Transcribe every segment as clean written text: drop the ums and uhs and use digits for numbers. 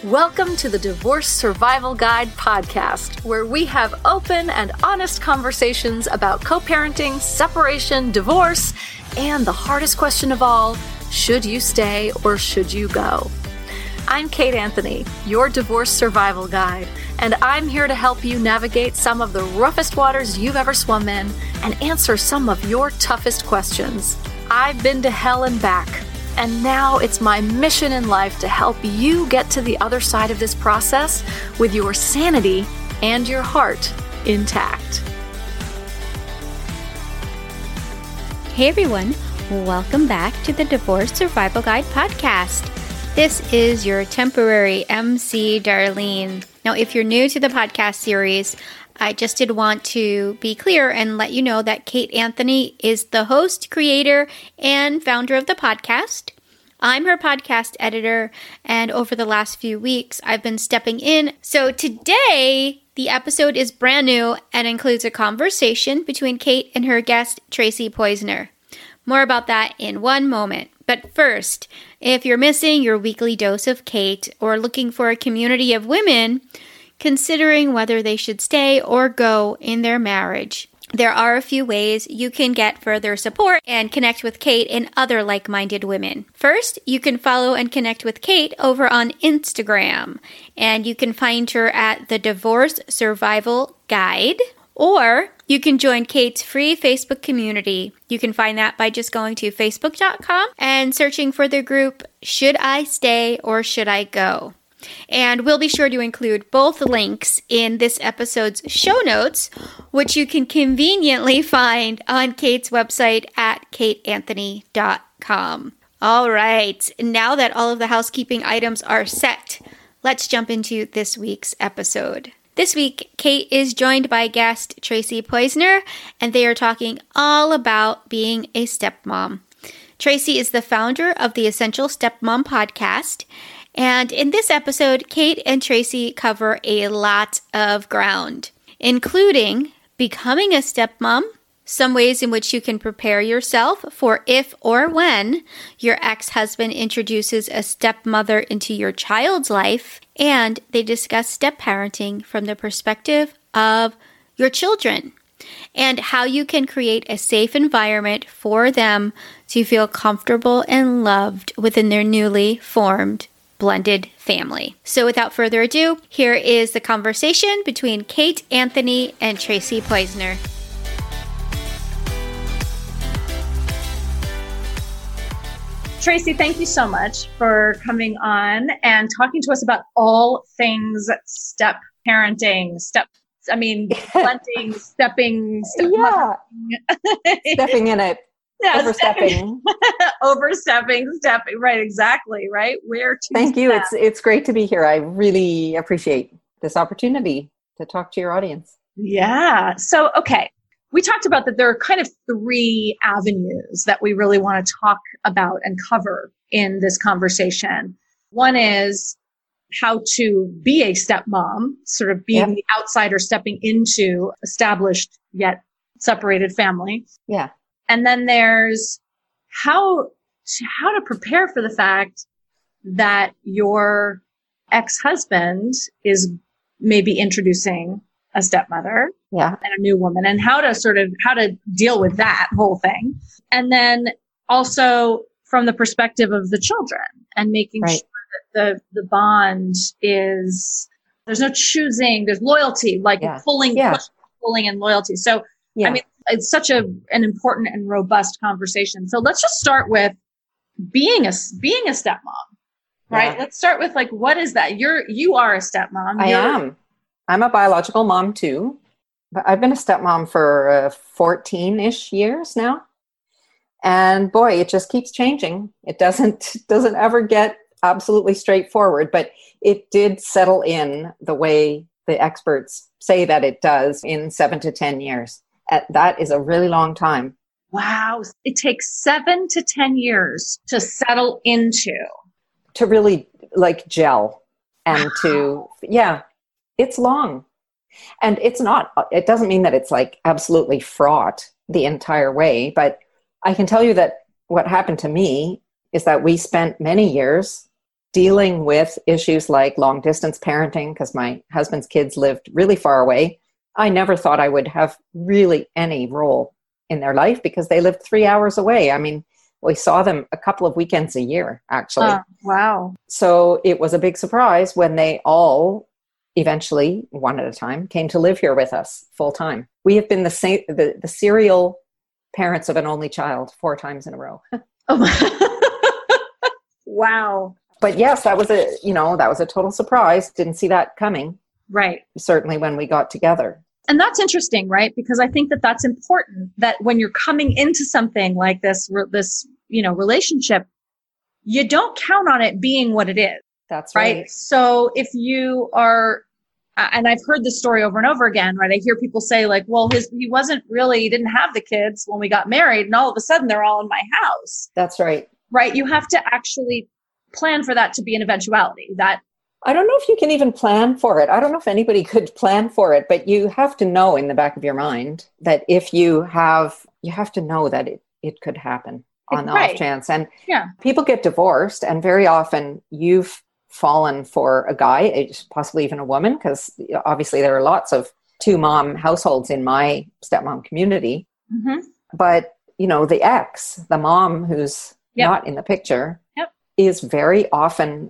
Welcome to the Divorce Survival Guide podcast, where we have open and honest conversations about co-parenting, separation, divorce, and the hardest question of all, should you stay or should you go? I'm Kate Anthony, your Divorce Survival Guide, and I'm here to help you navigate some of the roughest waters you've ever swum in and answer some of your toughest questions. I've been to hell and back, and now it's my mission in life to help you get to the other side of this process with your sanity and your heart intact. Hey everyone, welcome back to the Divorce Survival Guide podcast. This is your temporary MC, Darlene. Now, if you're new to the podcast series, I just did want to be clear and let you know that Kate Anthony is the host, creator, and founder of the podcast. I'm her podcast editor, and over the last few weeks, I've been stepping in. So today, the episode is brand new and includes a conversation between Kate and her guest, Tracy Poizner. More about that in one moment. But first, if you're missing your weekly dose of Kate or looking for a community of women considering whether they should stay or go in their marriage, there are a few ways you can get further support and connect with Kate and other like-minded women. First, you can follow and connect with Kate over on Instagram, and you can find her at the Divorce Survival Guide, or you can join Kate's free Facebook community. You can find that by just going to facebook.com and searching for the group, Should I Stay or Should I Go? And we'll be sure to include both links in this episode's show notes, which you can conveniently find on Kate's website at kateanthony.com. All right, now that all of the housekeeping items are set, let's jump into this week's episode. This week, Kate is joined by guest Tracy Poizner, and they are talking all about being a stepmom. Tracy is the founder of the Essential Stepmom podcast, and in this episode, Kate and Tracy cover a lot of ground, including becoming a stepmom, some ways in which you can prepare yourself for if or when your ex-husband introduces a stepmother into your child's life, and they discuss step-parenting from the perspective of your children, and how you can create a safe environment for them to feel comfortable and loved within their newly formed blended family. So without further ado, here is the conversation between Kate Anthony and Tracy Poizner. Tracy, thank you so much for coming on and talking to us about all things step parenting, blending, stepping in it. Yeah, Overstepping. stepping. Right, exactly. Right. Where to Thank you. step. It's great to be here. I really appreciate this opportunity to talk to your audience. Yeah. So, okay. We talked about that there are kind of three avenues that we really want to talk about and cover in this conversation. One is how to be a stepmom, sort of being the outsider stepping into established yet separated family. Yeah. And then there's how to prepare for the fact that your ex-husband is maybe introducing a stepmother and a new woman, and how to deal with that whole thing. And then also from the perspective of the children and making sure that the bond is, there's no choosing, there's loyalty, pulling and loyalty. So, I mean, it's such an important and robust conversation. So let's just start with being a stepmom, right? Let's start with what is that? You are a stepmom. I am. I'm a biological mom too, but I've been a stepmom for 14-ish years now. And boy, it just keeps changing. It doesn't ever get absolutely straightforward, but it did settle in the way the experts say that it does in 7 to 10 years. That is a really long time. Wow. It takes 7 to 10 years to settle into. To really gel and it's long. And it doesn't mean that it's absolutely fraught the entire way, but I can tell you that what happened to me is that we spent many years dealing with issues like long distance parenting, because my husband's kids lived really far away. I never thought I would have really any role in their life because they lived 3 hours away. I mean, we saw them a couple of weekends a year, actually. Wow. So it was a big surprise when they all eventually, one at a time, came to live here with us full time. We have been the serial parents of an only child 4 times in a row. Wow. But yes, that was a total surprise. Didn't see that coming. Right. Certainly when we got together. And that's interesting, right? Because I think that that's important, that when you're coming into something like this relationship, you don't count on it being what it is. That's right. So if you are, and I've heard this story over and over again, right? I hear people say like, well, he didn't have the kids when we got married, and all of a sudden they're all in my house. That's right. Right. You have to actually plan for that to be an eventuality. That I don't know if you can even plan for it. I don't know if anybody could plan for it, but you have to know in the back of your mind that if you have to know that it could happen on the off chance. And people get divorced, and very often you've fallen for a guy, possibly even a woman, because obviously there are lots of 2-mom households in my stepmom community. Mm-hmm. But, the ex, the mom who's not in the picture, is very often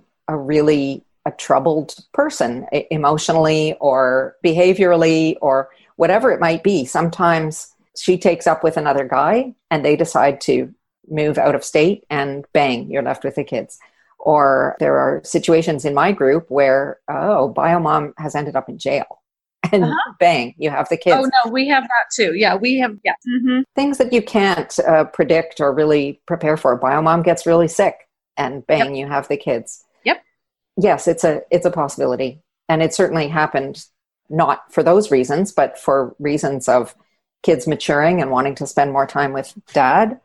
a troubled person, emotionally or behaviorally or whatever it might be. Sometimes she takes up with another guy and they decide to move out of state, and bang, you're left with the kids. Or there are situations in my group where, biomom has ended up in jail, and bang, you have the kids. Oh no, we have that too. Yeah, we have. Yeah. Mm-hmm. Things that you can't predict or really prepare for. Biomom gets really sick, and bang, you have the kids. Yes, it's a possibility. And it certainly happened not for those reasons, but for reasons of kids maturing and wanting to spend more time with dad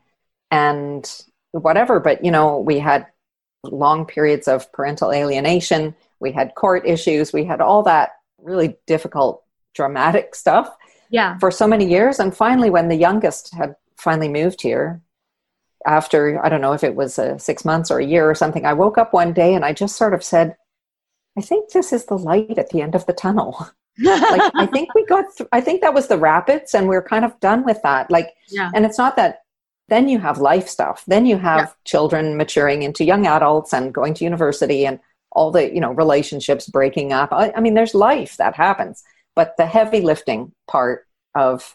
and whatever. But, we had long periods of parental alienation. We had court issues. We had all that really difficult, dramatic stuff for so many years. And finally, when the youngest had finally moved here, after, I don't know if it was 6 months or a year or something, I woke up one day and I just sort of said, I think this is the light at the end of the tunnel. I think I think that was the rapids, and we're kind of done with that. And it's not that then you have life stuff. Then you have children maturing into young adults and going to university and all the, relationships breaking up. I mean, there's life that happens, but the heavy lifting part of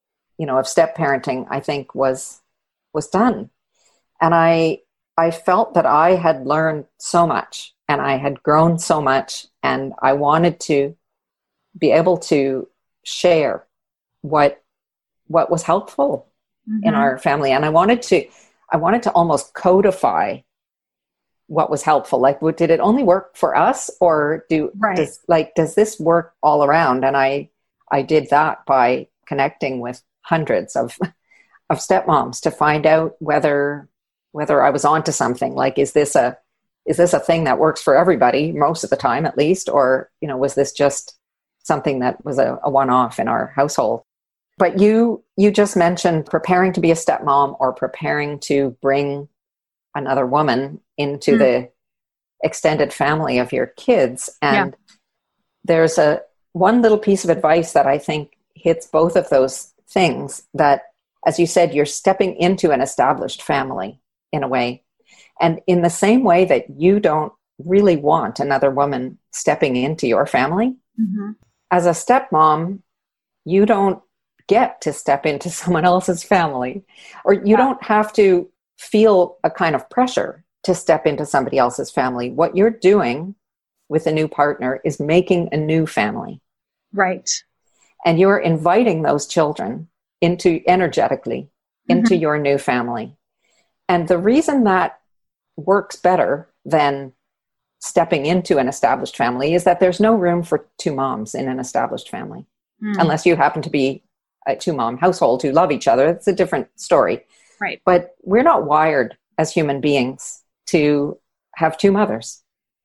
step parenting, I think was done. And I felt that I had learned so much, and I had grown so much, and I wanted to be able to share what was helpful in our family. And I wanted to almost codify what was helpful. Like, did it only work for us, or does this work all around? And I did that by connecting with hundreds of stepmoms to find out whether I was onto something. Like, is this a thing that works for everybody most of the time, at least? Or, was this just something that was a one-off in our household? But you just mentioned preparing to be a stepmom or preparing to bring another woman into the extended family of your kids. And there's one little piece of advice that I think hits both of those things, that, as you said, you're stepping into an established family in a way. And in the same way that you don't really want another woman stepping into your family, as a stepmom, you don't get to step into someone else's family, or you don't have to feel a kind of pressure to step into somebody else's family. What you're doing with a new partner is making a new family. Right. And you're inviting those children energetically into your new family. And the reason that works better than stepping into an established family is that there's no room for 2 moms in an established family, unless you happen to be a 2-mom household who love each other. It's a different story. Right. But we're not wired as human beings to have 2 mothers.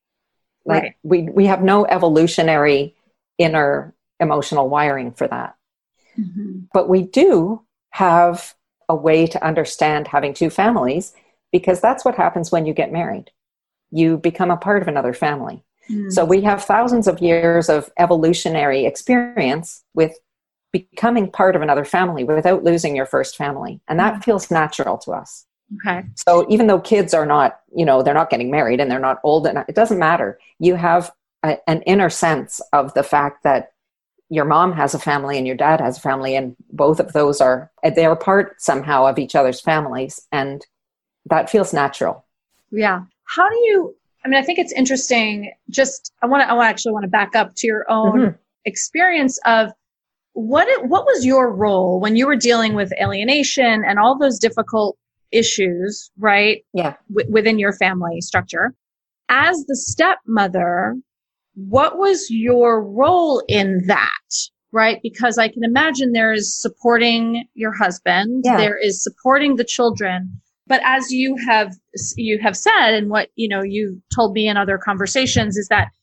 We have no evolutionary inner emotional wiring for that. But we do have a way to understand having 2 families, because that's what happens when you get married. you become a part of another family. So we have thousands of years of evolutionary experience with becoming part of another family without losing your first family. And that feels natural to us. Okay. So even though kids are not, they're not getting married and they're not old, and it doesn't matter. You have an inner sense of the fact that your mom has a family and your dad has a family, and both of those they're part somehow of each other's families. And that feels natural. Yeah. How do you, I think it's interesting. I actually want to back up to your own experience of what was your role when you were dealing with alienation and all those difficult issues, right? Yeah. Within your family structure. As the stepmother, what was your role in that, right? Because I can imagine there is supporting your husband, there is supporting the children. But as you have said, and what, you told me in other conversations is that,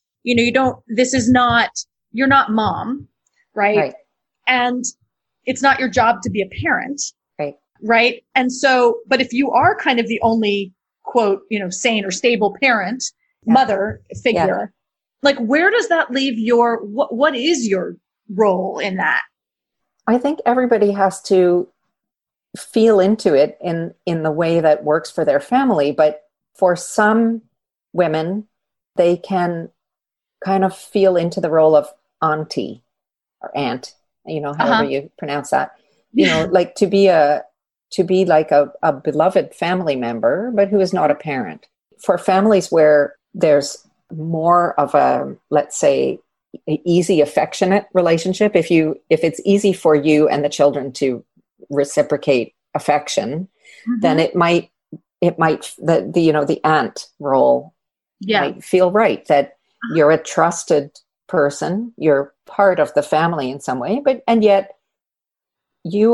you're not mom, right? And it's not your job to be a parent. Right. And so, but if you are kind of the only quote, sane or stable parent, mother figure, like where does that leave what is your role in that? I think everybody has to feel into it in the way that works for their family. But for some women, they can kind of feel into the role of auntie or aunt, however you pronounce that, like to be like a beloved family member, but who is not a parent. For families where there's more of a, let's say, easy, affectionate relationship, if it's easy for you and the children to reciprocate affection, then it might the aunt role might feel right, that you're a trusted person, you're part of the family in some way, and yet you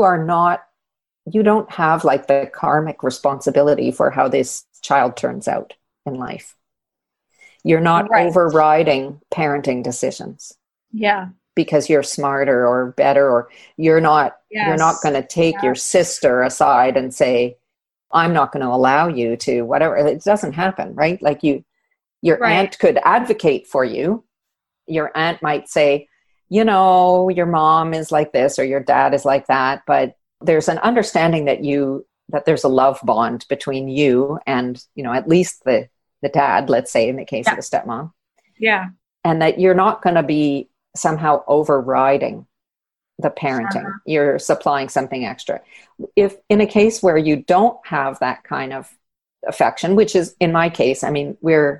don't have like the karmic responsibility for how this child turns out in life. You're not overriding parenting decisions. Yeah. Because you're smarter or better, or you're not going to take your sister aside and say, I'm not going to allow you to whatever. It doesn't happen, right? Like your aunt could advocate for you. Your aunt might say, your mom is like this or your dad is like that, but there's an understanding that there's a love bond between you and, at least the dad, let's say in the case of the stepmom. Yeah. And that you're not going to be somehow overriding the parenting. You're supplying something extra. If in a case where you don't have that kind of affection, which is in my case, we're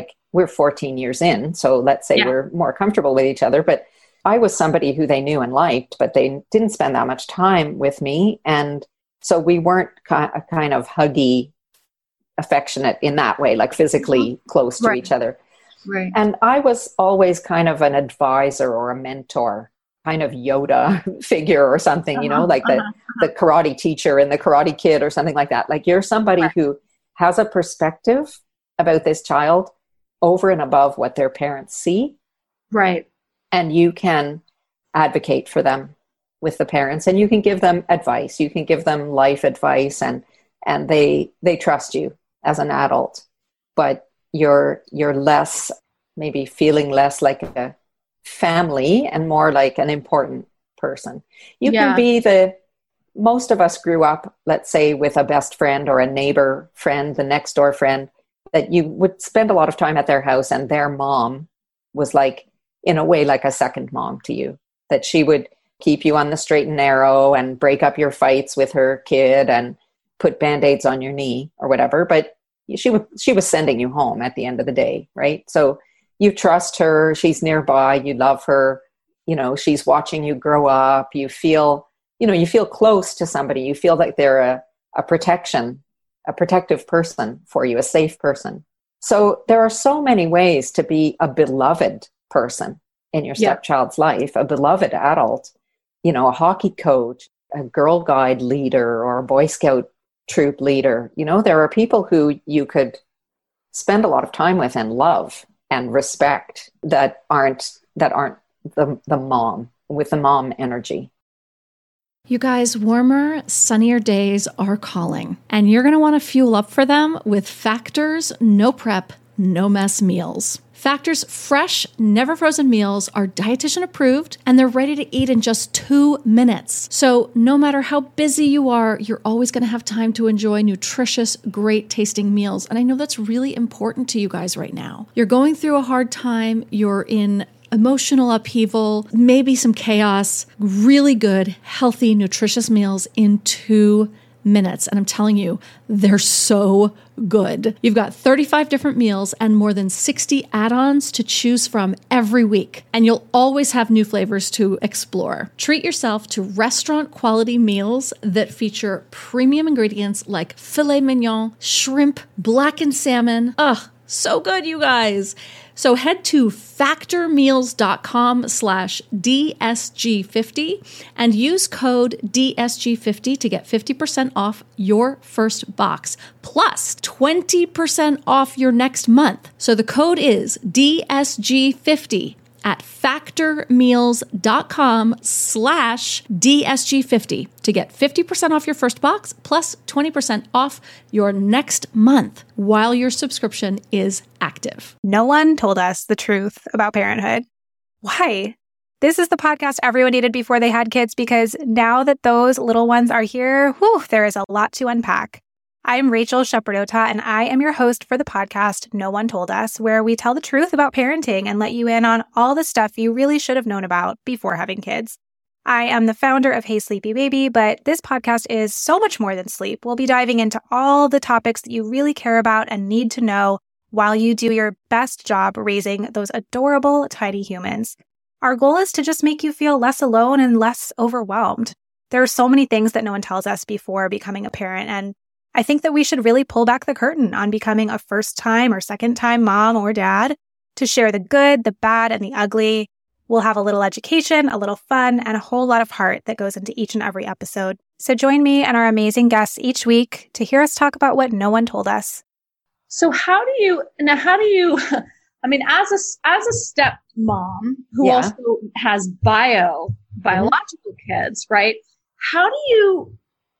14 years in, so let's say we're more comfortable with each other, but I was somebody who they knew and liked, but they didn't spend that much time with me. And so we weren't kind of huggy, affectionate in that way, like physically close to each other. Right. And I was always kind of an advisor or a mentor, kind of Yoda figure or something, like the karate teacher and the Karate Kid or something like that. Like you're somebody who has a perspective about this child over and above what their parents see. Right. And you can advocate for them with the parents, and you can give them advice. You can give them life advice, and they trust you as an adult. But you're less, maybe feeling less like a family and more like an important person. You can be most of us grew up, let's say, with a best friend or a neighbor friend, the next door friend, that you would spend a lot of time at their house, and their mom was like, in a way, like a second mom to you, that she would keep you on the straight and narrow and break up your fights with her kid and put Band-Aids on your knee or whatever. But she was sending you home at the end of the day, right? So you trust her, she's nearby, you love her, she's watching you grow up, you feel close to somebody, you feel like they're a protective person for you, a safe person. So there are so many ways to be a beloved person in your stepchild's life, a beloved adult, a hockey coach, a Girl Guide leader, or a Boy Scout troop leader. There are people who you could spend a lot of time with and love and respect that aren't the mom, with the mom energy. You guys, warmer, sunnier days are calling, and you're going to want to fuel up for them with Factor's no prep, no mess meals. Factor's fresh, never frozen meals are dietitian approved and they're ready to eat in just 2 minutes. So no matter how busy you are, you're always going to have time to enjoy nutritious, great tasting meals. And I know that's really important to you guys right now. You're going through a hard time. You're in emotional upheaval, maybe some chaos, really good, healthy, nutritious meals in 2 minutes. And I'm telling you, they're so good. You've got 35 different meals and more than 60 add-ons to choose from every week. And you'll always have new flavors to explore. Treat yourself to restaurant quality meals that feature premium ingredients like filet mignon, shrimp, blackened salmon. Ugh, so good, you guys. So head to factormeals.com/DSG50 and use code DSG50 to get 50% off your first box, plus 20% off your next month. So the code is DSG50 at factormeals.com/DSG50 to get 50% off your first box plus 20% off your next month while your subscription is active. No one told us the truth about parenthood. Why? This is the podcast everyone needed before they had kids, because now that those little ones are here, there is a lot to unpack. I'm Rachel Shepardota, and I am your host for the podcast No One Told Us, where we tell the truth about parenting and let you in on all the stuff you really should have known about before having kids. I am the founder of Hey Sleepy Baby, but this podcast is so much more than sleep. We'll be diving into all the topics that you really care about and need to know while you do your best job raising those adorable, tiny humans. Our goal is to just make you feel less alone and less overwhelmed. There are so many things that no one tells us before becoming a parent, and I think that we should really pull back the curtain on becoming a first-time or second-time mom or dad to share the good, the bad, and the ugly. We'll have a little education, a little fun, and a whole lot of heart that goes into each and every episode. So join me and our amazing guests each week to hear us talk about what no one told us. So how do you, I mean, as a stepmom who also has biological kids, right? How do you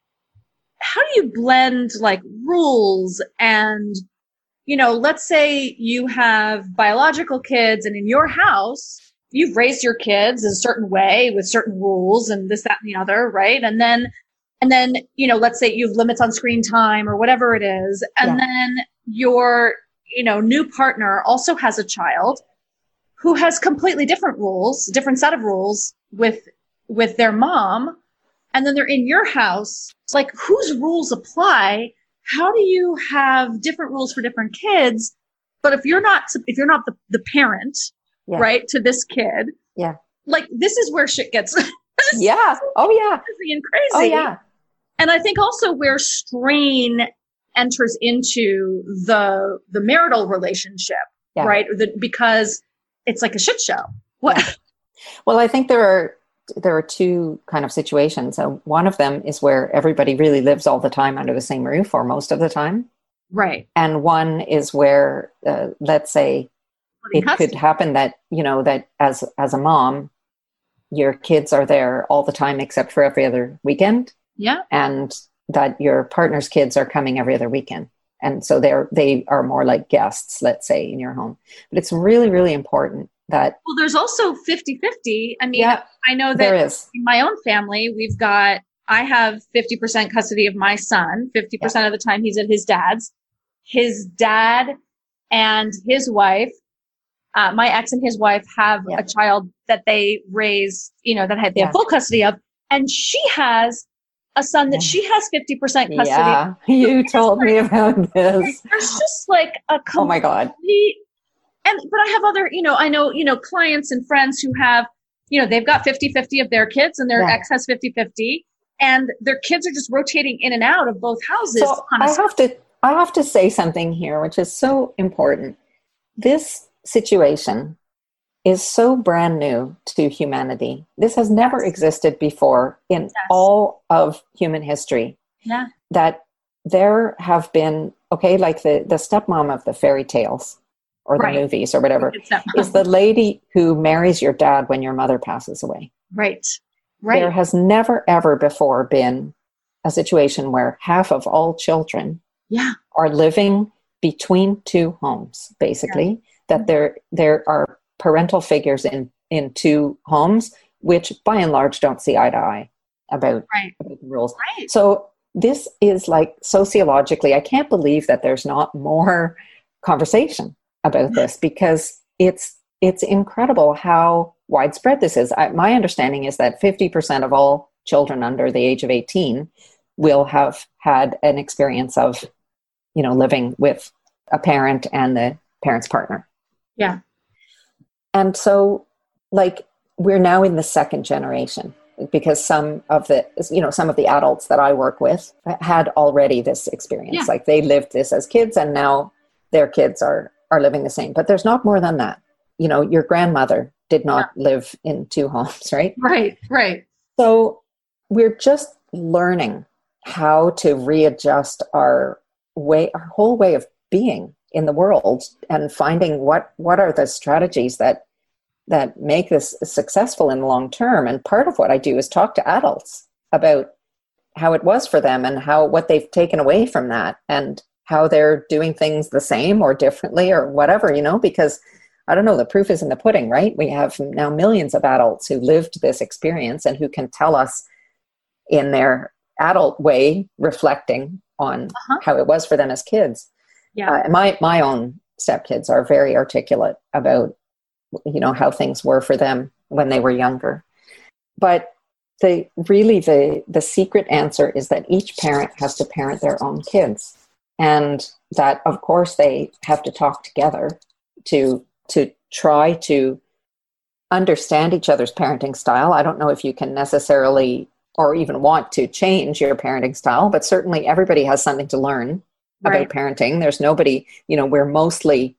blend like rules and, let's say you have biological kids and in your house, you've raised your kids a certain way with certain rules and this, that, and the other, right? And then, let's say you have limits on screen time or whatever it is. And then your, new partner also has a child who has completely different rules, different set of rules with their mom. And then they're in your house. It's like, whose rules apply? How do you have different rules for different kids? But if you're not the parent, right, to this kid, like this is where shit gets crazy and crazy. Oh yeah. And I think also where strain enters into the marital relationship, right? Because it's like a shit show. What? Well, I think there are two kind of situations. One of them is where everybody really lives all the time under the same roof or most of the time. Right. And one is where, let's say it could happen that, that as a mom, your kids are there all the time except for every other weekend. Yeah. And that your partner's kids are coming every other weekend. And so they are more like guests, let's say, in your home. But it's really, really important that... Well, there's also 50-50. I mean, I know that in my own family, I have 50% custody of my son. 50% of the time he's at his dad's. His dad and his wife, my ex and his wife have a child that they raise, they have full custody of. And she has a son that she has 50% custody. Yeah, you told me about this. There's just like a complete, oh my God. But I have other, I know, clients and friends who have, they've got 50-50 of their kids and their ex has 50-50 and their kids are just rotating in and out of both houses. So I have to say something here, which is so important. This situation is so brand new to humanity. This has never existed before in all of human history. Yeah. That there have been, like the stepmom of the fairy tales or the movies or whatever is the lady who marries your dad when your mother passes away. Right. There has never, ever before been a situation where half of all children are living between two homes, basically, that there are parental figures in two homes, which by and large don't see eye to eye about the rules. Right. So this is like sociologically, I can't believe that there's not more conversation about this, because it's incredible how widespread this is. My understanding is that 50% of all children under the age of 18 will have had an experience of, living with a parent and the parent's partner. Yeah. And so, like, we're now in the second generation, because some of the adults that I work with had already this experience. Yeah. Like, they lived this as kids, and now their kids are living the same. But there's not more than that. Your grandmother did not live in two homes, right? Right. So we're just learning how to readjust our whole way of being in the world, and finding what are the strategies that make this successful in the long term. And part of what I do is talk to adults about how it was for them, and what they've taken away from that, and how they're doing things the same or differently or whatever, because I don't know, the proof is in the pudding, right? We have now millions of adults who lived this experience and who can tell us in their adult way, reflecting on how it was for them as kids. Yeah. My own stepkids are very articulate about, how things were for them when they were younger. But the secret answer is that each parent has to parent their own kids. And that, of course, they have to talk together to try to understand each other's parenting style. I don't know if you can necessarily or even want to change your parenting style, but certainly everybody has something to learn about parenting. There's nobody, we are mostly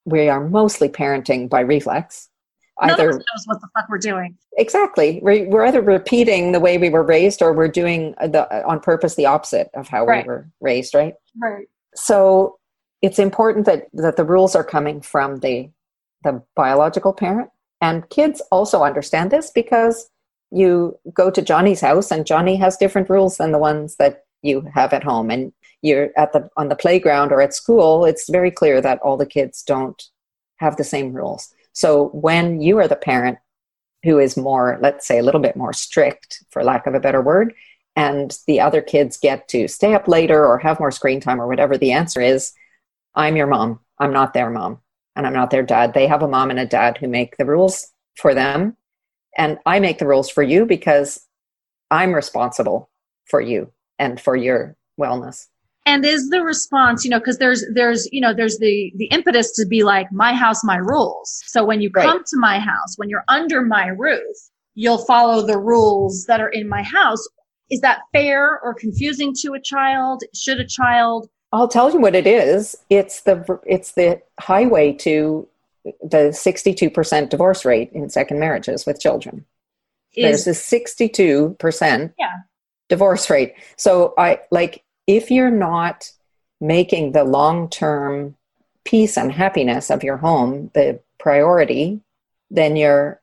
parenting by reflex. None of us knows what the fuck we're doing. Exactly. We're either repeating the way we were raised, or we're doing on purpose the opposite of how we were raised, right? Right. So it's important that the rules are coming from the biological parent. And kids also understand this, because you go to Johnny's house and Johnny has different rules than the ones that you have at home. And you're on the playground or at school, it's very clear that all the kids don't have the same rules. So when you are the parent who is more, let's say, a little bit more strict, for lack of a better word, and the other kids get to stay up later or have more screen time or whatever, the answer is, I'm your mom. I'm not their mom, and I'm not their dad. They have a mom and a dad who make the rules for them. And I make the rules for you because I'm responsible for you and for your wellness. And is the response, because there's the impetus to be like, my house, my rules. So when you come to my house, when you're under my roof, you'll follow the rules that are in my house. Is that fair or confusing to a child? Should a child? I'll tell you what it is. It's the highway to the 62% divorce rate in second marriages with children. There's a 62% divorce rate. So if you're not making the long-term peace and happiness of your home the priority, then you're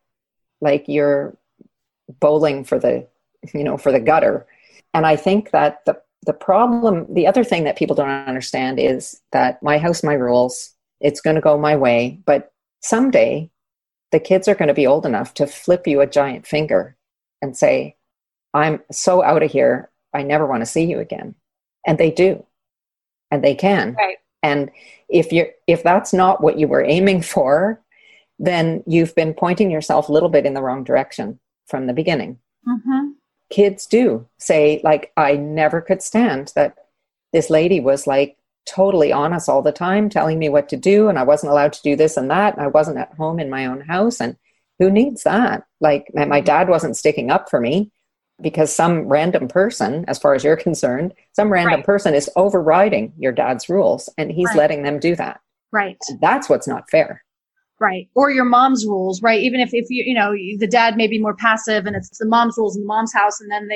bowling for the gutter. And I think that the problem, the other thing that people don't understand is that my house, my rules, it's going to go my way. But someday the kids are going to be old enough to flip you a giant finger and say, I'm so out of here, I never want to see you again. And they do. And they can. Right. And if that's not what you were aiming for, then you've been pointing yourself a little bit in the wrong direction from the beginning. Mm-hmm. Kids do say, I never could stand that this lady was totally on us all the time, telling me what to do, and I wasn't allowed to do this and that, and I wasn't at home in my own house, and who needs that? My dad wasn't sticking up for me because some random person, as far as you're concerned, some random person is overriding your dad's rules, and he's letting them do that. Right. That's what's not fair. Right. Or your mom's rules, right? Even if you, the dad may be more passive and it's the mom's rules in the mom's house, and then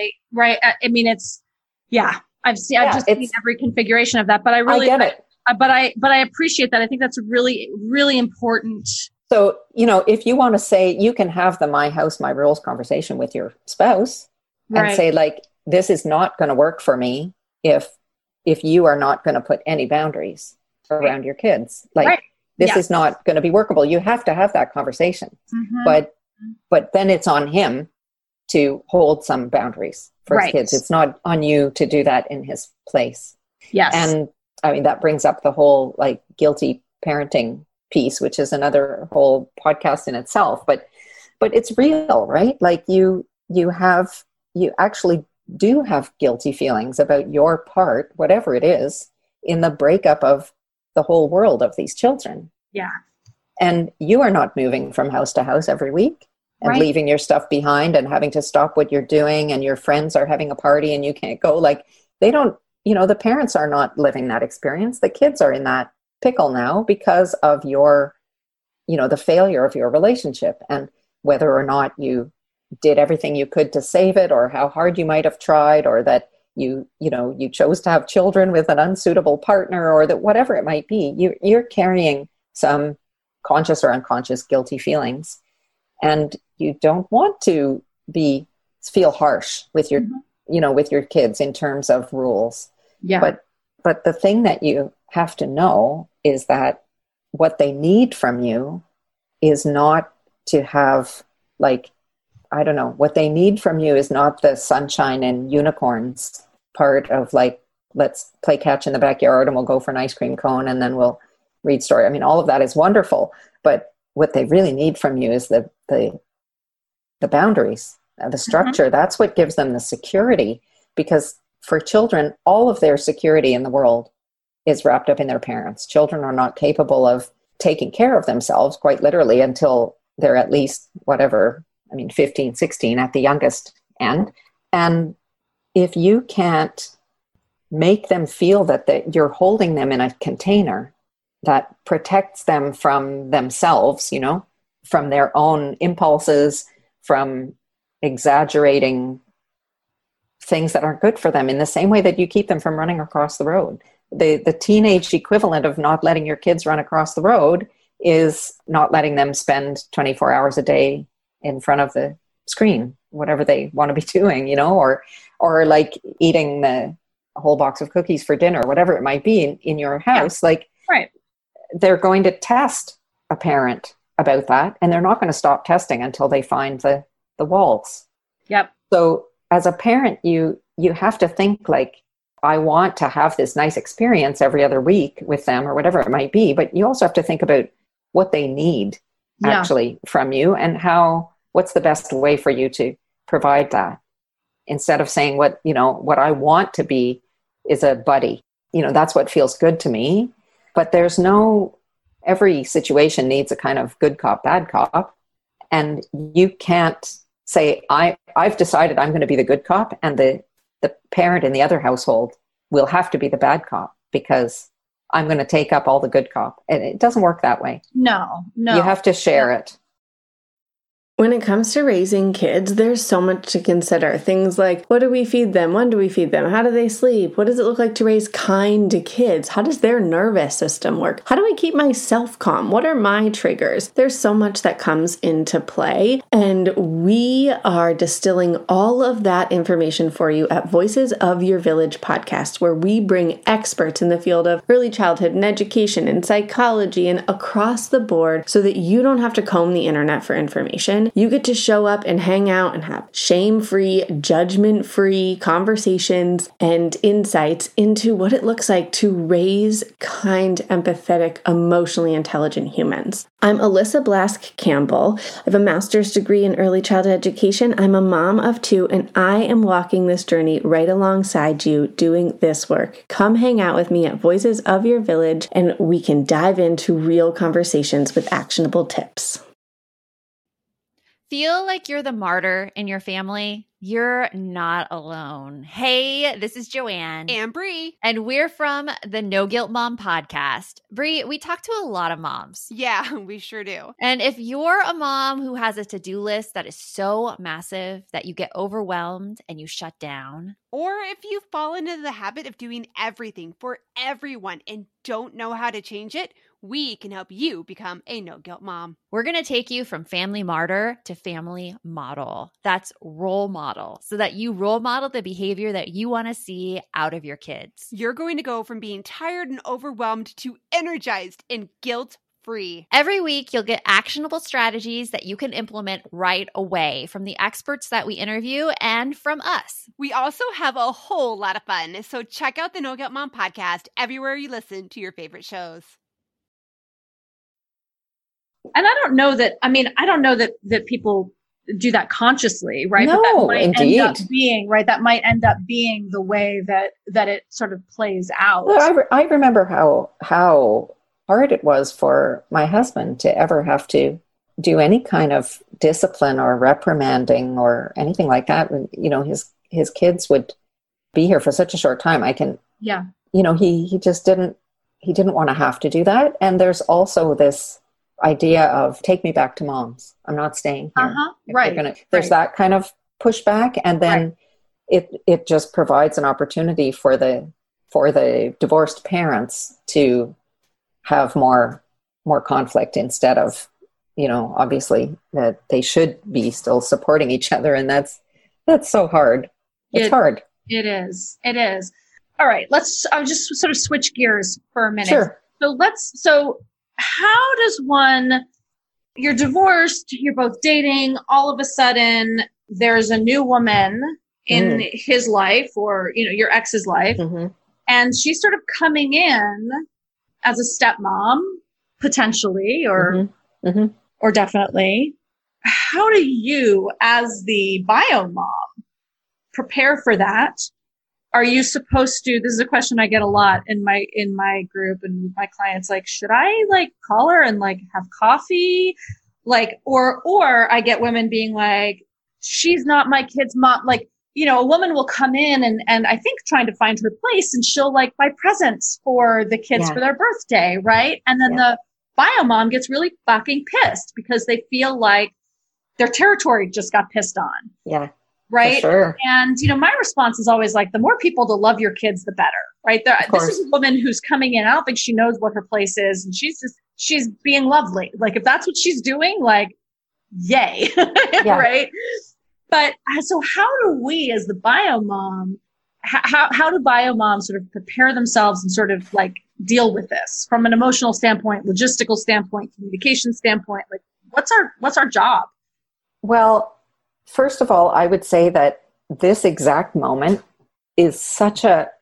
I've seen every configuration of that, but I get it. But I appreciate that. I think that's a really, really important. So, if you want to say, you can have the my house, my rules conversation with your spouse and say, this is not going to work for me if you are not going to put any boundaries. around your kids. Like, right. this is not going to be workable. You have to have that conversation. But then it's on him to hold some boundaries for his kids. It's not on you to do that in his place. Yes. And I mean, that brings up the whole like guilty parenting piece, which is another whole podcast in itself. But it's real, right? Like you actually do have guilty feelings about your part, whatever it is, in the breakup of the whole world of these children. Yeah. And you are not moving from house to house every week and leaving your stuff behind and having to stop what you're doing, and your friends are having a party and you can't go. Like, they don't, the parents are not living that experience. The kids are in that pickle now because of your, the failure of your relationship, and whether or not you did everything you could to save it, or how hard you might have tried, or that you chose to have children with an unsuitable partner, or that whatever it might be, you're carrying some conscious or unconscious guilty feelings, and you don't want to feel harsh with your, with your kids in terms of rules. Yeah. But the thing that you have to know is that what they need from you is not to have, like, I don't know, what they need from you is not the sunshine and unicorns part of, like, let's play catch in the backyard and we'll go for an ice cream cone and then we'll read story. I mean, all of that is wonderful, but what they really need from you is the boundaries, the structure. That's what gives them the security, because for children, all of their security in the world is wrapped up in their parents. Children are not capable of taking care of themselves, quite literally, until they're at least 15, 16 at the youngest end. And if you can't make them feel that you're holding them in a container that protects them from themselves, from their own impulses, from exaggerating things that aren't good for them, in the same way that you keep them from running across the road. The teenage equivalent of not letting your kids run across the road is not letting them spend 24 hours a day in front of the screen, whatever they want to be doing, or like eating the whole box of cookies for dinner, whatever it might be in your house. Yeah. Like, right. They're going to test a parent about that, and they're not going to stop testing until they find the walls. Yep. So as a parent, you have to think, like, I want to have this nice experience every other week with them, or whatever it might be. But you also have to think about what they need actually from you, and what's the best way for you to provide that, instead of saying what I want to be is a buddy. That's what feels good to me. But every situation needs a kind of good cop, bad cop. And you can't say, I've decided I'm going to be the good cop, and the parent in the other household will have to be the bad cop because I'm going to take up all the good cop. And it doesn't work that way. No. You have to share it. When it comes to raising kids, there's so much to consider. Things like, what do we feed them? When do we feed them? How do they sleep? What does it look like to raise kind kids? How does their nervous system work? How do I keep myself calm? What are my triggers? There's so much that comes into play, and we are distilling all of that information for you at Voices of Your Village podcast, where we bring experts in the field of early childhood and education and psychology and across the board, so that you don't have to comb the internet for information. You get to show up and hang out and have shame-free, judgment-free conversations and insights into what it looks like to raise kind, empathetic, emotionally intelligent humans. I'm Alyssa Blask Campbell. I have a master's degree in early childhood education. I'm a mom of 2, and I am walking this journey right alongside you doing this work. Come hang out with me at Voices of Your Village, and we can dive into real conversations with actionable tips. Feel like you're the martyr in your family? You're not alone. Hey, this is Joanne. And Bree. And we're from the No Guilt Mom podcast. Bree, we talk to a lot of moms. Yeah, we sure do. And if you're a mom who has a to-do list that is so massive that you get overwhelmed and you shut down, or if you fall into the habit of doing everything for everyone and don't know how to change it, we can help you become a no-guilt mom. We're going to take you from family martyr to family model. That's role model, so that you role model the behavior that you want to see out of your kids. You're going to go from being tired and overwhelmed to energized and guilt-free. Every week, you'll get actionable strategies that you can implement right away from the experts that we interview and from us. We also have a whole lot of fun, so check out the No Guilt Mom podcast everywhere you listen to your favorite shows. And I don't know that people do that consciously, right? No, but that might indeed. end up being, right? That might end up being the way that it sort of plays out. Well, I remember how hard it was for my husband to ever have to do any kind of discipline or reprimanding or anything like that. When, his kids would be here for such a short time. He just didn't want to have to do that. And there's also this idea of take me back to mom's. I'm not staying here. Right. There's that kind of pushback. And then it just provides an opportunity for the divorced parents to have more conflict instead of, obviously that they should be still supporting each other. And that's so hard. It's hard. It is. All right. I'll just sort of switch gears for a minute. Sure. So how does you're divorced, you're both dating, all of a sudden there's a new woman in his life or, your ex's life, and she's sort of coming in as a stepmom, potentially, or definitely. How do you, as the bio mom, prepare for that? Are you supposed to, this is a question I get a lot in my group and with my clients, like, should I call her and have coffee? Or I get women being like, she's not my kid's mom. A woman will come in and I think trying to find her place, and she'll buy presents for the kids for their birthday. Right. And then the bio mom gets really fucking pissed because they feel like their territory just got pissed on. Yeah. Right. Sure. And, my response is always the more people to love your kids, the better. Right. This is a woman who's coming in. I don't think she knows what her place is. And she's being lovely. If that's what she's doing, yay. Right. But so how do we as the bio mom, how do bio moms sort of prepare themselves and sort of deal with this from an emotional standpoint, logistical standpoint, communication standpoint? What's our job? Well, first of all, I would say that this exact moment is such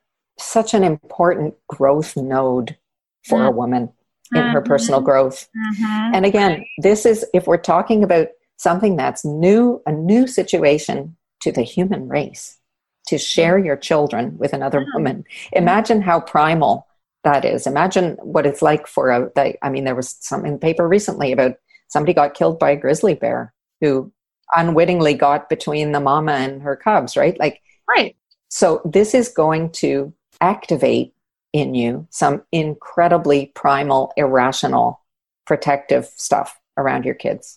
an important growth node for a woman in her personal growth. And again, this is, if we're talking about something that's new, a new situation to the human race, to share your children with another woman. Imagine how primal that is. Imagine what it's like there was something in the paper recently about somebody got killed by a grizzly bear who unwittingly got between the mama and her cubs, right? Right. So this is going to activate in you some incredibly primal, irrational, protective stuff around your kids.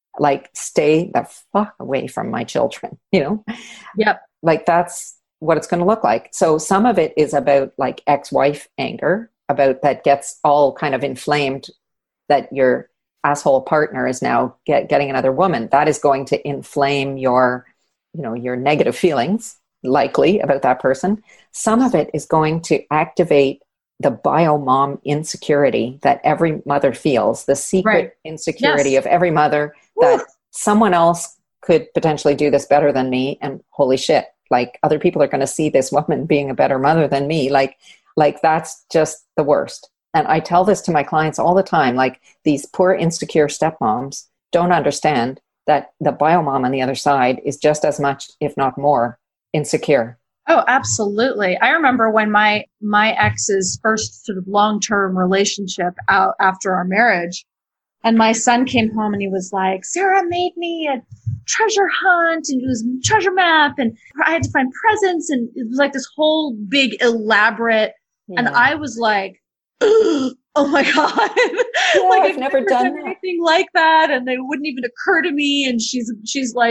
Stay the fuck away from my children, Yep. That's what it's going to look like. So some of it is about ex-wife anger, about that gets all kind of inflamed, that your asshole partner is now getting another woman. That is going to inflame your negative feelings, likely, about that person. Some of it is going to activate the bio mom insecurity that every mother feels, the secret insecurity of every mother that someone else could potentially do this better than me. And holy shit, other people are going to see this woman being a better mother than me. That's just the worst. And I tell this to my clients all the time, these poor insecure stepmoms don't understand that the bio mom on the other side is just as much, if not more, insecure. Oh, absolutely. I remember when my ex's first sort of long-term relationship out after our marriage, and my son came home and he was like, Sarah made me a treasure hunt and it was a treasure map and I had to find presents, and it was this whole big elaborate, and I was like, oh my God. I've never done anything like that. And they wouldn't even occur to me. And she's like,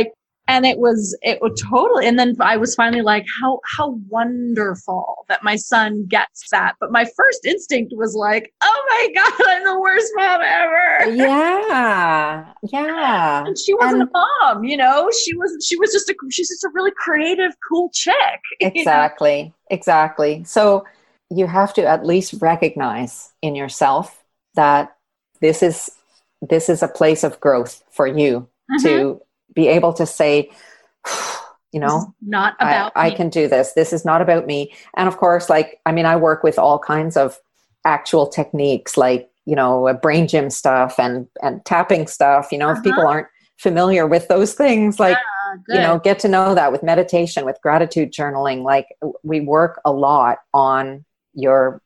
And it was totally, and then I was finally like, how wonderful that my son gets that. But my first instinct was like, oh my God, I'm the worst mom ever. Yeah. Yeah. And she wasn't a mom, you know, she's just a really creative, cool chick. Exactly. You know? Exactly. So you have to at least recognize in yourself that this is a place of growth for you to be able to say, you know, not about I can do this. This is not about me. And of course, like, I mean, I work with all kinds of actual techniques, like, you know, brain gym stuff and tapping stuff, you know, if people aren't familiar with those things, like, you know, get to know that with meditation, with gratitude journaling. Like, we work a lot on your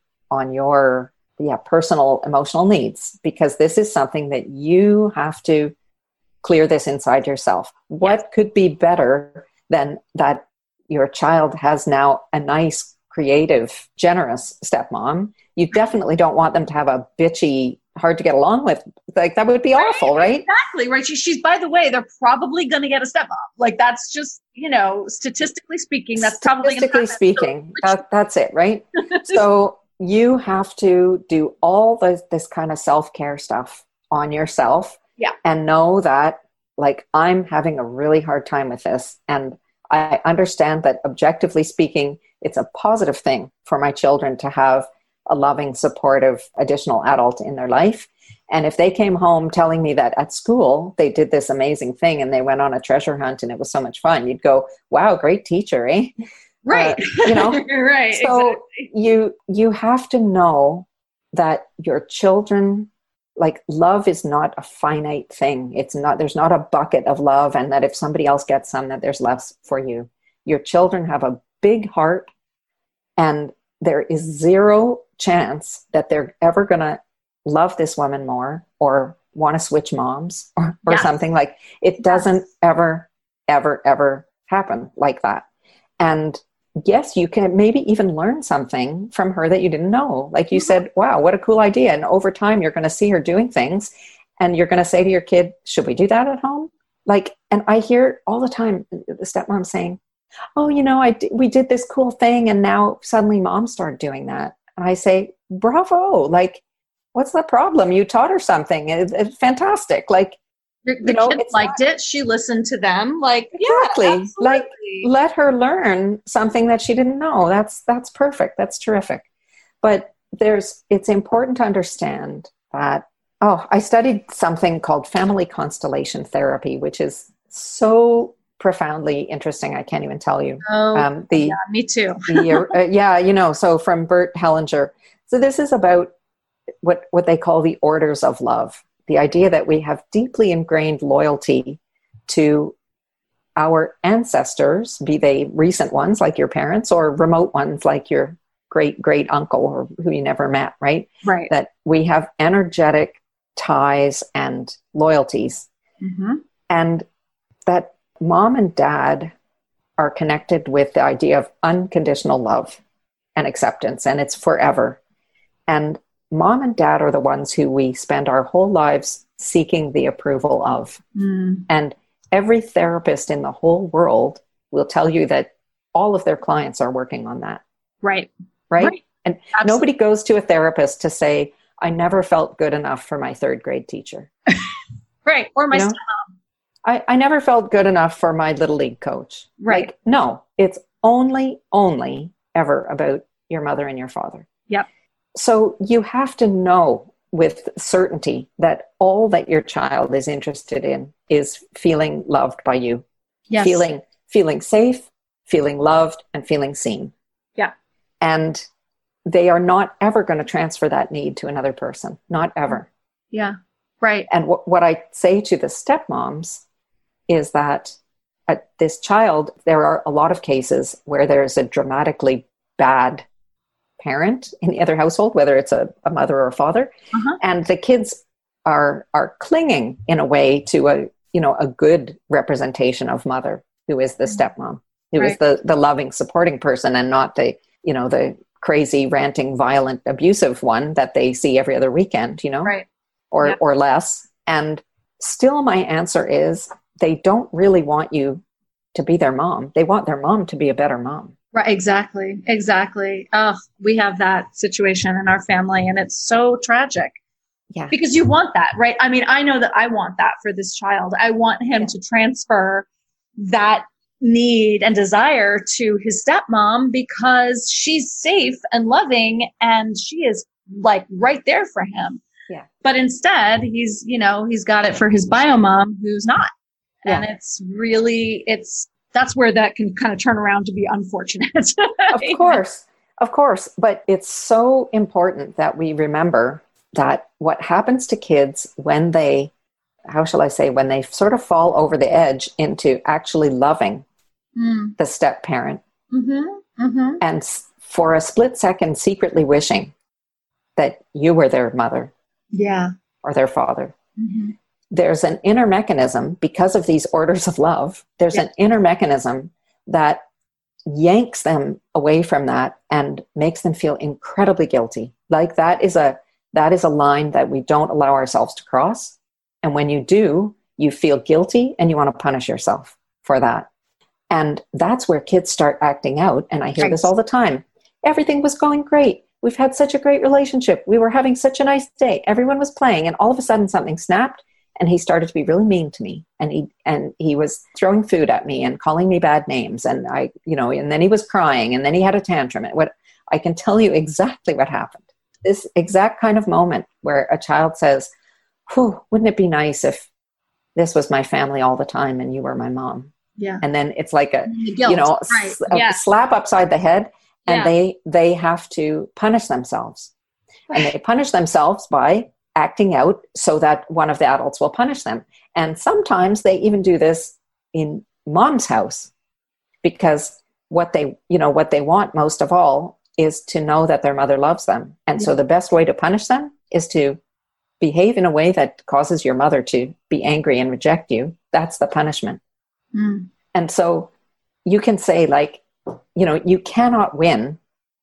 personal emotional needs, because this is something that you have to clear this inside yourself. What could be better than that your child has now a nice, creative, generous stepmom? You definitely don't want them to have a bitchy, hard to get along with. Like, that would be awful, right? Exactly, right. She's, by the way, they're probably going to get a stepmom. Like, that's just, you know, statistically speaking, that's probably going to happen. Speaking, that's it, right? So you have to do all this kind of self-care stuff on yourself. Yeah. And know that, like, I'm having a really hard time with this. And I understand that, objectively speaking, it's a positive thing for my children to have a loving, supportive, additional adult in their life. And if they came home telling me that at school they did this amazing thing and they went on a treasure hunt and it was so much fun, you'd go, wow, great teacher, eh? Right. You know? Right. So exactly. You have to know that your children, like, love is not a finite thing. There's not a bucket of love, and that if somebody else gets some, that there's less for you. Your children have a big heart, and there is zero chance that they're ever going to love this woman more or want to switch moms or something. Like, it doesn't ever, ever, ever happen like that. And yes, you can maybe even learn something from her that you didn't know. Like you said, wow, what a cool idea. And over time, you're going to see her doing things, and you're going to say to your kid, should we do that at home? Like, and I hear all the time the stepmom saying, oh, you know, we did this cool thing, and now suddenly mom started doing that. And I say, bravo. Like, what's the problem? You taught her something. It's fantastic. Like, the kid liked it. She listened to them. Like, exactly. Yeah, like, let her learn something that she didn't know. That's perfect. That's terrific. But it's important to understand that, I studied something called family constellation therapy, which is so profoundly interesting. I can't even tell you. Me too. So from Bert Hellinger. So this is about what they call the orders of love. The idea that we have deeply ingrained loyalty to our ancestors, be they recent ones like your parents or remote ones like your great uncle or who you never met, right? Right. That we have energetic ties and loyalties. Mm-hmm. And that mom and dad are connected with the idea of unconditional love and acceptance, and it's forever. And mom and dad are the ones who we spend our whole lives seeking the approval of. And every therapist in the whole world will tell you that all of their clients are working on that. Right. And nobody goes to a therapist to say, I never felt good enough for my third grade teacher. Right. Or my stepmom. I never felt good enough for my little league coach. Right. Like, no, it's only ever about your mother and your father. Yep. So you have to know with certainty that all that your child is interested in is feeling loved by you. Yes. Feeling safe, feeling loved, and feeling seen. Yeah. And they are not ever going to transfer that need to another person. Not ever. Yeah. Right. And what I say to the stepmoms is that this child, there are a lot of cases where there's a dramatically bad parent in the other household, whether it's a mother or a father, and the kids are clinging in a way to a good representation of mother, who is the stepmom, who is the loving, supporting person, and not the crazy, ranting, violent, abusive one that they see every other weekend, or less. And still my answer is, they don't really want you to be their mom. They want their mom to be a better mom. Right. Exactly. Exactly. Oh, we have that situation in our family, and it's so tragic. Yeah. Because you want that, right? I mean, I know that I want that for this child. I want him to transfer that need and desire to his stepmom because she's safe and loving and she is like right there for him. Yeah. But instead he's got it for his bio mom who's not. Yeah. And it's really, that's where that can kind of turn around to be unfortunate. Of course. But it's so important that we remember that what happens to kids when they, when they sort of fall over the edge into actually loving the step parent and for a split second secretly wishing that you were their mother or their father. There's an inner mechanism because of these orders of love. There's an inner mechanism that yanks them away from that and makes them feel incredibly guilty. Like that is a line that we don't allow ourselves to cross. And when you do, you feel guilty and you want to punish yourself for that. And that's where kids start acting out. And I hear this all the time. Everything was going great. We've had such a great relationship. We were having such a nice day. Everyone was playing. And all of a sudden something snapped and he started to be really mean to me. And he was throwing food at me and calling me bad names. And and then he was crying and then he had a tantrum. And I can tell you exactly what happened. This exact kind of moment where a child says, wouldn't it be nice if this was my family all the time and you were my mom? Yeah. And then it's like a slap upside the head and they have to punish themselves. And they punish themselves by acting out so that one of the adults will punish them. And sometimes they even do this in mom's house because what they want most of all is to know that their mother loves them. And so the best way to punish them is to behave in a way that causes your mother to be angry and reject you. That's the punishment. And so you can say you cannot win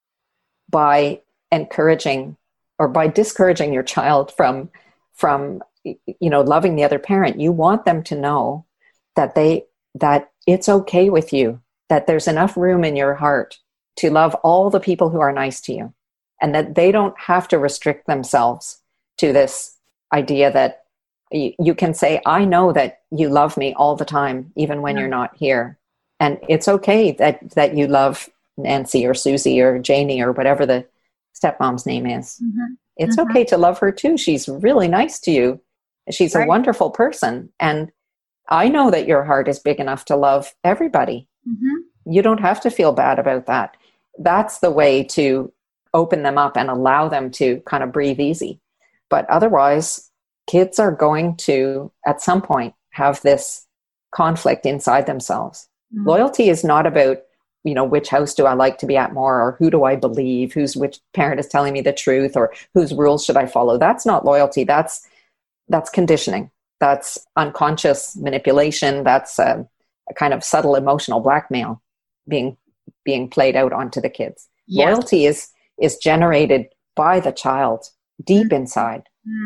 by encouraging or by discouraging your child from loving the other parent. You want them to know that it's okay with you, that there's enough room in your heart to love all the people who are nice to you, and that they don't have to restrict themselves to this idea that you can say, I know that you love me all the time, even when you're not here. And it's okay that you love Nancy or Susie or Janie or whatever the stepmom's name is. It's okay to love her too. She's really nice to you. She's a wonderful person. And I know that your heart is big enough to love everybody. You don't have to feel bad about that. That's the way to open them up and allow them to kind of breathe easy. But otherwise, kids are going to, at some point, have this conflict inside themselves. Loyalty is not about, which house do I like to be at more, or who do I believe, which parent is telling me the truth, or whose rules should I follow. That's not loyalty. That's conditioning. That's unconscious manipulation. That's a kind of subtle emotional blackmail being played out onto the kids. Loyalty is generated by the child deep inside.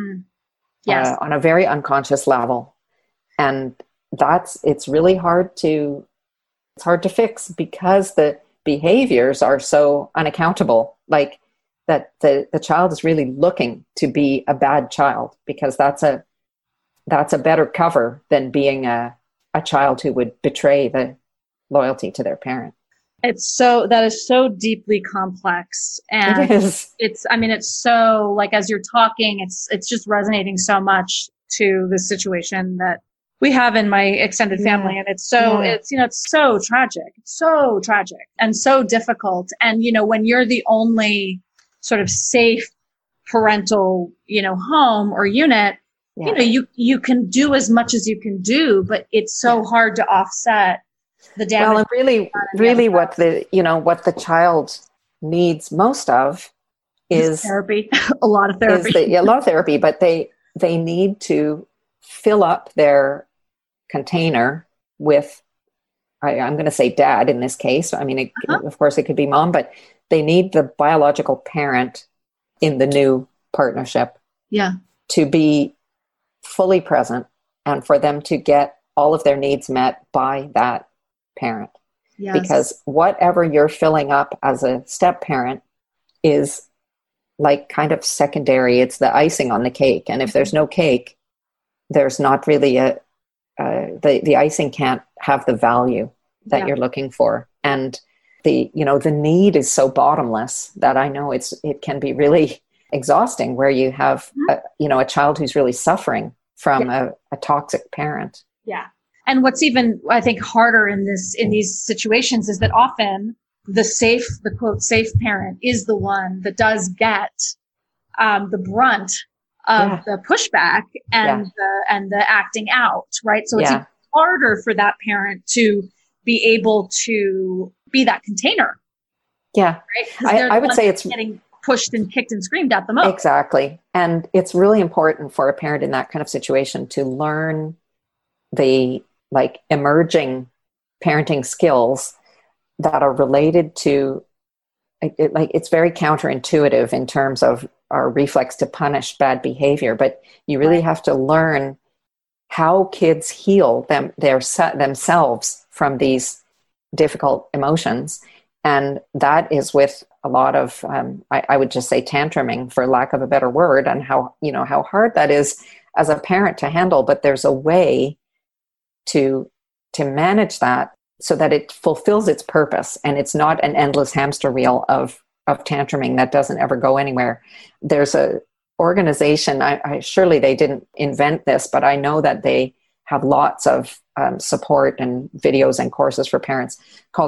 On a very unconscious level. And it's really hard to fix because the behaviors are so unaccountable, like that the child is really looking to be a bad child because that's a better cover than being a child who would betray the loyalty to their parent. That is so deeply complex. And it is. It's so, like, as you're talking, it's just resonating so much to the situation that we have in my extended family. And it's so, it's so tragic. It's so tragic and so difficult. And, when you're the only sort of safe parental, home or unit, you can do as much as you can do, but it's so hard to offset the damage. Well, and really what the child needs most of is therapy. A lot of therapy. A lot of therapy, but they need to fill up their container with, I'm going to say dad in this case. Of course it could be mom, but they need the biological parent in the new partnership to be fully present and for them to get all of their needs met by that parent. Yes. Because whatever you're filling up as a step parent is like kind of secondary. It's the icing on the cake. And if there's no cake, there's not really the icing can't have the value that you're looking for. And the need is so bottomless that I know it can be really exhausting where you have a child who's really suffering from a toxic parent. Yeah. And what's even, I think, harder in these situations is that often the quote safe parent is the one that does get the brunt of the pushback and the acting out, right? So it's even harder for that parent to be able to be that container. Yeah. Right? I would say it's getting pushed and kicked and screamed at the most. Exactly. And it's really important for a parent in that kind of situation to learn the emerging parenting skills that are related to it's very counterintuitive in terms of our reflex to punish bad behavior, but you really have to learn how kids heal themselves from these difficult emotions. And that is with a lot of, I would just say tantruming, for lack of a better word, and how hard that is as a parent to handle. But there's a way to manage that so that it fulfills its purpose and it's not an endless hamster wheel of tantruming that doesn't ever go anywhere. There's a organization, I surely they didn't invent this, but I know that they have lots of support and videos and courses for parents called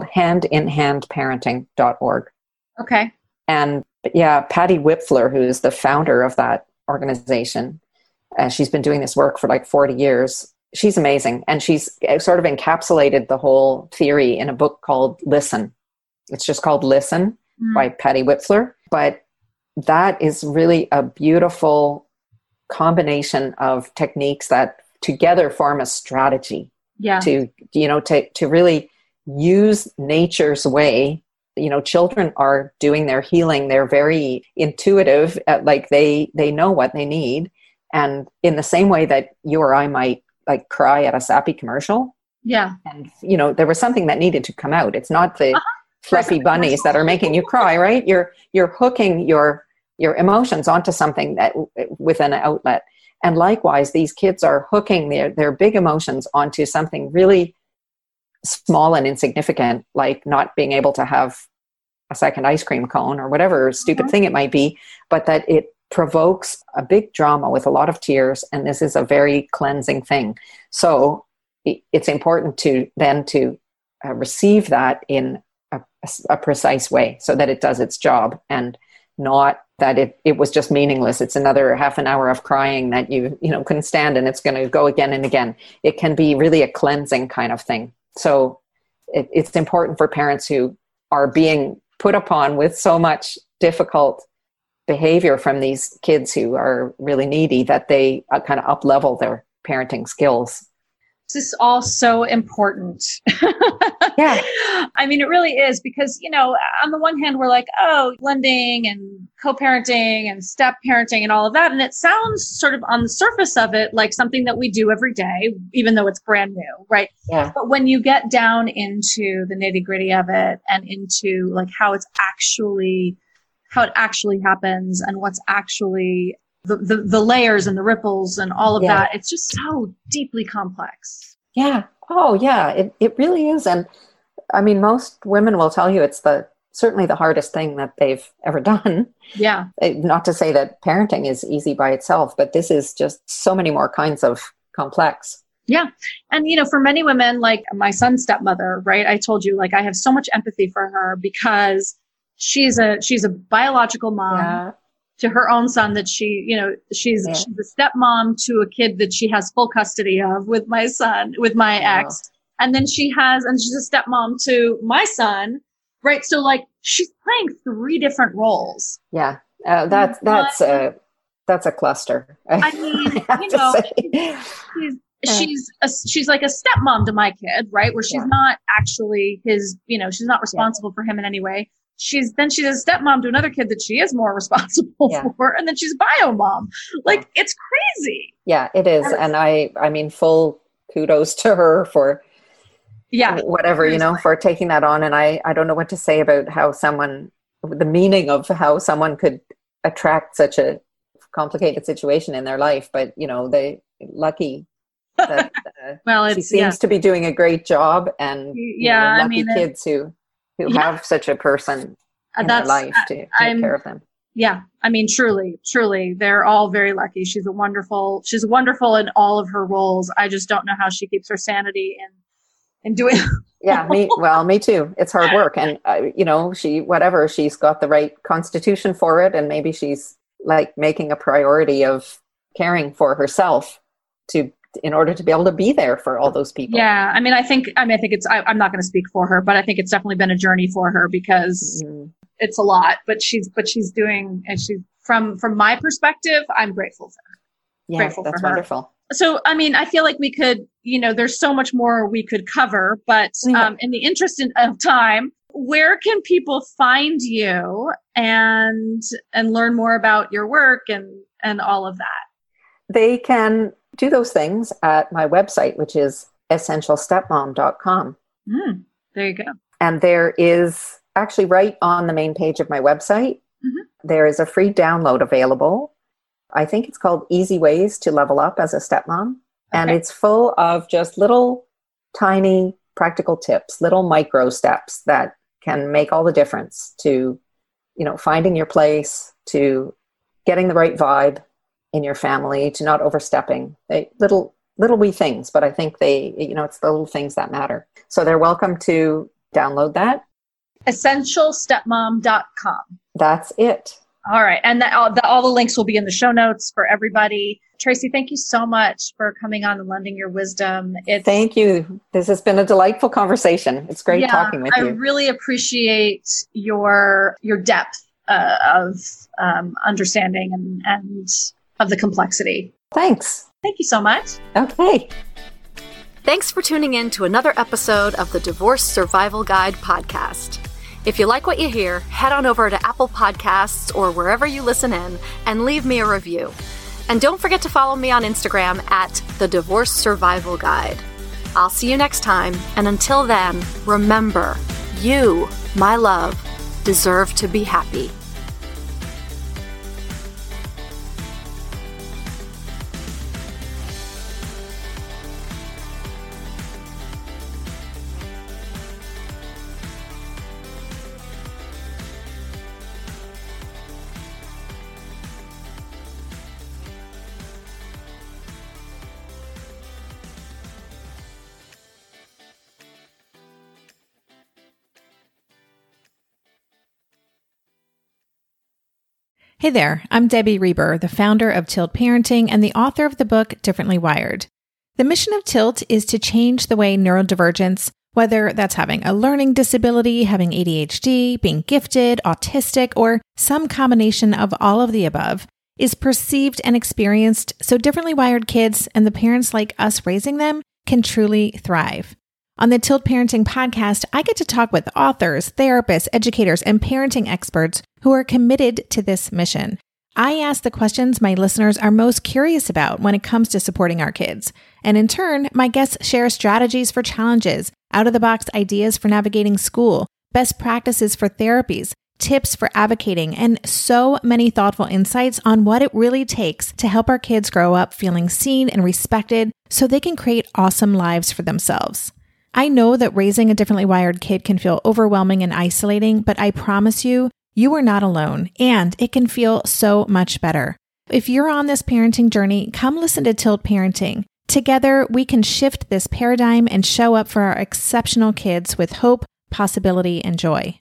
handinhandparenting.org. Okay. And Patty Wipfler, who's the founder of that organization, she's been doing this work for like 40 years. She's amazing. And she's sort of encapsulated the whole theory in a book called Listen. It's just called Listen by Patty Wipfler. But that is really a beautiful combination of techniques that together form a strategy to really use nature's way. Children are doing their healing. They're very intuitive, they know what they need. And in the same way that you or I might cry at a sappy commercial. Yeah. And, there was something that needed to come out. It's not the fluffy bunnies that are making you cry, right? You're hooking your emotions onto something that with an outlet. And likewise, these kids are hooking their big emotions onto something really small and insignificant, like not being able to have a second ice cream cone or whatever stupid thing it might be, but that it provokes a big drama with a lot of tears. And this is a very cleansing thing. So it's important to receive that in a precise way so that it does its job and not that it was just meaningless. It's another half an hour of crying that you couldn't stand and it's going to go again and again. It can be really a cleansing kind of thing. So it's important for parents who are being put upon with so much difficult behavior from these kids who are really needy that they kind of up-level their parenting skills. This is all so important. Yeah. I mean, it really is because, on the one hand, we're like, blending and co-parenting and step parenting and all of that. And it sounds sort of on the surface of it like something that we do every day, even though it's brand new, right? Yeah. But when you get down into the nitty gritty of it and into how it actually happens and what's actually the layers and the ripples and all of that, it's just so deeply complex. Yeah. Oh, yeah. It really is. And I mean, most women will tell you it's certainly the hardest thing that they've ever done. Yeah. Not to say that parenting is easy by itself, but this is just so many more kinds of complex. Yeah. And, for many women, like my son's stepmother, right? I told you, I have so much empathy for her because she's a biological mom to her own son that she's a stepmom to a kid that she has full custody of with my ex. And then she's a stepmom to my son, right? So she's playing 3 different roles. Yeah. That's a cluster. I mean, she's like a stepmom to my kid, right? Where she's not actually his, she's not responsible for him in any way. She's a stepmom to another kid that she is more responsible for. And then she's a bio mom. It's crazy. Yeah, it is. And I mean, full kudos to her for whatever, for taking that on. And I don't know what to say about the meaning of how someone could attract such a complicated situation in their life. But, they lucky that she seems to be doing a great job, and lucky kids who have such a person in their life to take care of them. Yeah. I mean, truly, they're all very lucky. She's wonderful in all of her roles. I just don't know how she keeps her sanity in doing. Yeah. Me too. It's hard work. And, she's got the right constitution for it. And maybe she's like making a priority of caring for herself in order to be able to be there for all those people. Yeah. I mean, I think it's, I'm not going to speak for her, but I think it's definitely been a journey for her because it's a lot, but she's doing, and she's from my perspective, I'm grateful for her. Yeah, grateful that's for her. Wonderful. So, I mean, I feel like we could, there's so much more we could cover, but in the interest of time, where can people find you and learn more about your work and all of that? They can do those things at my website, which is essentialstepmom.com. There you go. And there is actually right on the main page of my website, there is a free download available. I think it's called Easy Ways to Level Up as a Stepmom. Okay. And it's full of just little tiny practical tips, little micro steps that can make all the difference to, finding your place, to getting the right vibe in your family, to not overstepping. Little wee things, but I think it's the little things that matter. So they're welcome to download that. Essentialstepmom.com. That's it. All right. And all the links will be in the show notes for everybody. Tracy, thank you so much for coming on and lending your wisdom. Thank you. This has been a delightful conversation. It's great talking with you. I really appreciate your depth of understanding and of the complexity. Thanks. Thank you so much. Okay. Thanks for tuning in to another episode of the Divorce Survival Guide podcast. If you like what you hear, head on over to Apple Podcasts or wherever you listen in and leave me a review. And don't forget to follow me on Instagram at the Divorce Survival Guide. I'll see you next time. And until then, remember, you, my love, deserve to be happy. Hey there, I'm Debbie Reber, the founder of Tilt Parenting and the author of the book Differently Wired. The mission of Tilt is to change the way neurodivergence, whether that's having a learning disability, having ADHD, being gifted, autistic, or some combination of all of the above, is perceived and experienced so differently wired kids and the parents like us raising them can truly thrive. On the Tilt Parenting podcast, I get to talk with authors, therapists, educators, and parenting experts who are committed to this mission. I ask the questions my listeners are most curious about when it comes to supporting our kids. And in turn, my guests share strategies for challenges, out-of-the-box ideas for navigating school, best practices for therapies, tips for advocating, and so many thoughtful insights on what it really takes to help our kids grow up feeling seen and respected so they can create awesome lives for themselves. I know that raising a differently wired kid can feel overwhelming and isolating, but I promise you, you are not alone, and it can feel so much better. If you're on this parenting journey, come listen to Tilt Parenting. Together, we can shift this paradigm and show up for our exceptional kids with hope, possibility, and joy.